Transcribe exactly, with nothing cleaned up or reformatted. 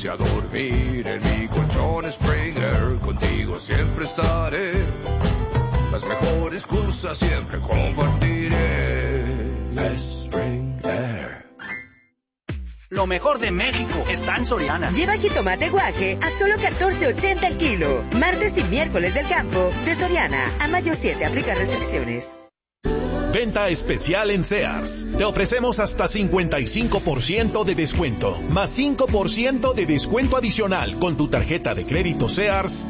irse a dormir en mi colchón Springer. Contigo siempre estaré, las mejores cosas siempre compartiré. Springer. Lo mejor de México está en Soriana. Lleva jitomate guaje a solo catorce ochenta el kilo. Martes y miércoles del campo de Soriana. A mayo siete aplica restricciones. Venta especial en Sears. Te ofrecemos hasta cincuenta y cinco por ciento de descuento, más cinco por ciento de descuento adicional con tu tarjeta de crédito Sears